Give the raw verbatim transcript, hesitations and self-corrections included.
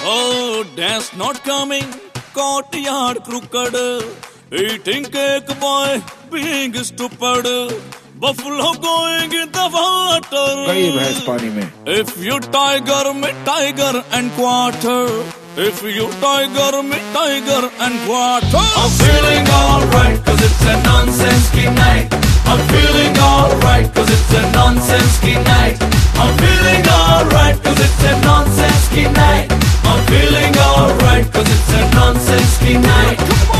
Oh, dance not coming, courtyard crooked, eating cake boy, being stupid, buffalo going in the water. गई भैंस पानी में. If you tiger, me tiger and quarter. If you tiger, me tiger and quarter. I'm feeling alright cause it's a nonsense night. I'm feeling alright cause it's a nonsense